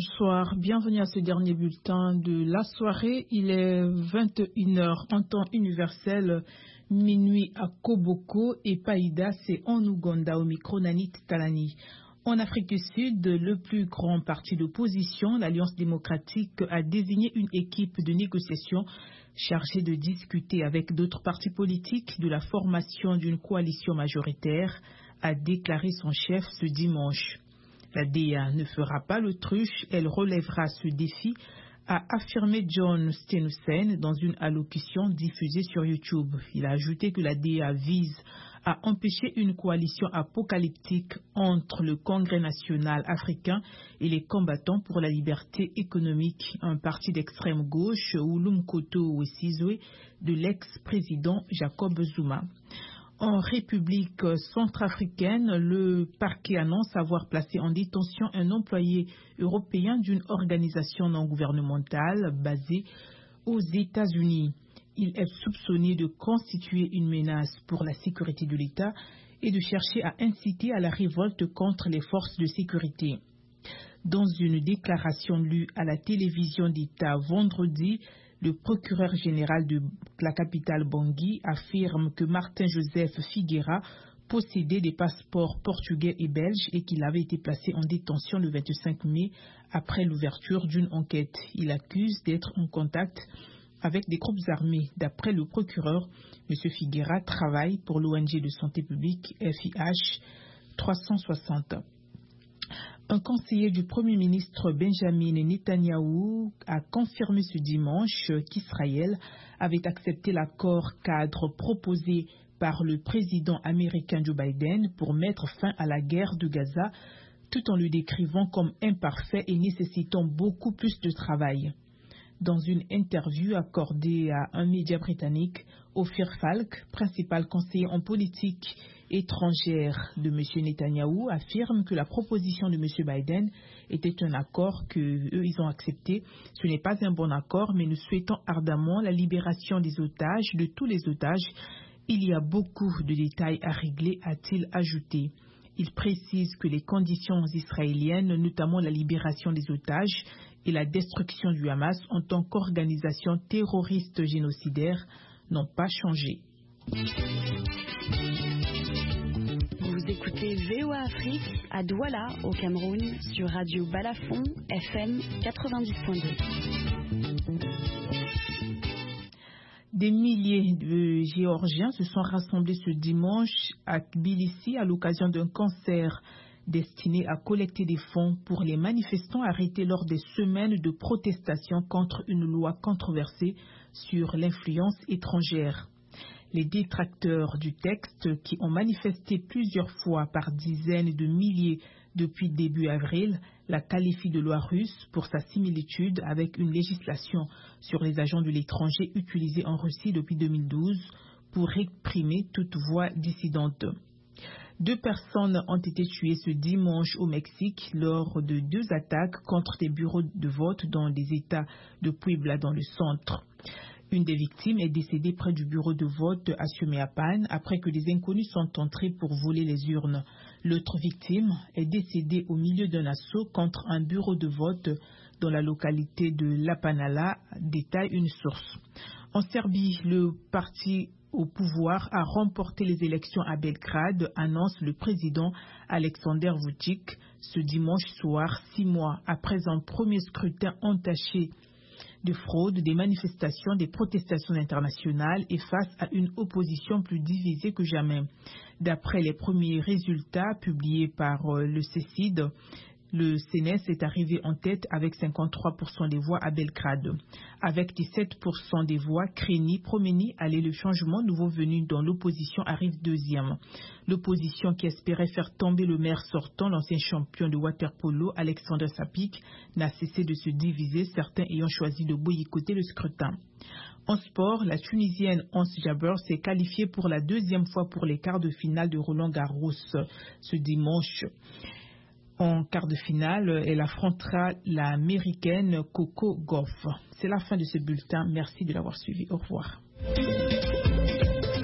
bonsoir. Bienvenue à ce dernier bulletin de la soirée. Il est 21h en temps universel, minuit à Koboko et Païda, c'est en Ouganda au micro Nanit Talani. En Afrique du Sud, le plus grand parti d'opposition, l'Alliance démocratique, a désigné une équipe de négociation chargée de discuter avec d'autres partis politiques de la formation d'une coalition majoritaire, a déclaré son chef ce dimanche. La DA ne fera pas l'autruche, elle relèvera ce défi, a affirmé John Steenhuisen dans une allocution diffusée sur YouTube. Il a ajouté que la DA vise à empêcher une coalition apocalyptique entre le Congrès national africain et les combattants pour la liberté économique, un parti d'extrême gauche, Oulumkoto Wesizwe, de l'ex-président Jacob Zuma. En République centrafricaine, le parquet annonce avoir placé en détention un employé européen d'une organisation non gouvernementale basée aux États-Unis. Il est soupçonné de constituer une menace pour la sécurité de l'État et de chercher à inciter à la révolte contre les forces de sécurité. Dans une déclaration lue à la télévision d'État vendredi, le procureur général de la capitale Bangui affirme que Martin-Joseph Figueira possédait des passeports portugais et belges et qu'il avait été placé en détention le 25 mai après l'ouverture d'une enquête. Il accuse d'être en contact avec des groupes armés. D'après le procureur, M. Figueira travaille pour l'ONG de santé publique FIH 360. Un conseiller du Premier ministre Benjamin Netanyahou a confirmé ce dimanche qu'Israël avait accepté l'accord cadre proposé par le président américain Joe Biden pour mettre fin à la guerre de Gaza, tout en le décrivant comme imparfait et nécessitant beaucoup plus de travail. Dans une interview accordée à un média britannique, Ophir Falk, principal conseiller en politique étrangère de M. Netanyahou, affirme que la proposition de M. Biden était un accord qu'ils ont accepté. Ce n'est pas un bon accord, mais nous souhaitons ardemment la libération des otages, de tous les otages. Il y a beaucoup de détails à régler, a-t-il ajouté. Il précise que les conditions israéliennes, notamment la libération des otages et la destruction du Hamas en tant qu'organisation terroriste génocidaire, n'ont pas changé. Vous écoutez VOA Afrique à Douala, au Cameroun, sur Radio Balafon, FM 90.2. Des milliers de Géorgiens se sont rassemblés ce dimanche à Tbilissi à l'occasion d'un concert destiné à collecter des fonds pour les manifestants arrêtés lors des semaines de protestation contre une loi controversée sur l'influence étrangère. Les détracteurs du texte, qui ont manifesté plusieurs fois par dizaines de milliers depuis début avril, la qualifient de loi russe pour sa similitude avec une législation sur les agents de l'étranger utilisée en Russie depuis 2012 pour réprimer toute voix dissidente. 2 personnes ont été tuées ce dimanche au Mexique lors de 2 attaques contre des bureaux de vote dans des États de Puebla dans le centre. Une des victimes est décédée près du bureau de vote à Xumeapan après que des inconnus sont entrés pour voler les urnes. L'autre victime est décédée au milieu d'un assaut contre un bureau de vote dans la localité de Lapanala, détaille une source. En Serbie, le parti au pouvoir a remporté les élections à Belgrade, annonce le président Alexander Vučić ce dimanche soir, 6 mois après un premier scrutin entaché de fraude, des manifestations, des protestations internationales et face à une opposition plus divisée que jamais. D'après les premiers résultats publiés par le CECID, le CNES est arrivé en tête avec 53% des voix à Belgrade. Avec 17% des voix, Kreni Promeni allait le changement, nouveau venu dans l'opposition, arrive deuxième. L'opposition qui espérait faire tomber le maire sortant, l'ancien champion de waterpolo Alexander Sapik, n'a cessé de se diviser, certains ayant choisi de boycotter le scrutin. En sport, la Tunisienne Ons Jabeur s'est qualifiée pour la 2e fois pour les quarts de finale de Roland-Garros ce dimanche. En quart de finale, elle affrontera l'américaine Coco Gauff. C'est la fin de ce bulletin. Merci de l'avoir suivi. Au revoir.